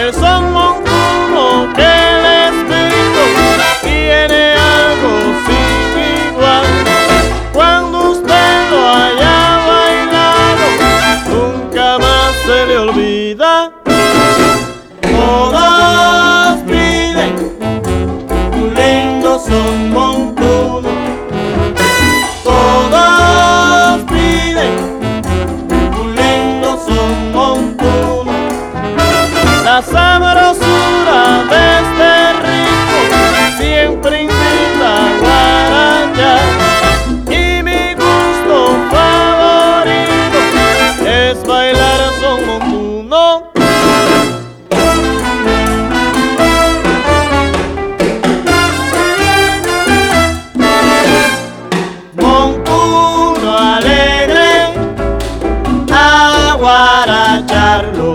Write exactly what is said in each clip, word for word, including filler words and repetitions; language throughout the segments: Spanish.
El son montuno que les explico tiene algo sin igual. Cuando usted lo haya bailado, nunca más se le olvida. Todos piden un lindo son montuno. Todos piden un lindo son montuno. La sabrosura de este ritmo siempre invita a guarachar. Y mi gusto favorito es bailar son montuno. Montuno alegre a guaracharlo.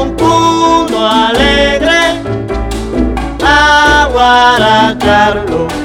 Montuno alegre a guaracharlo.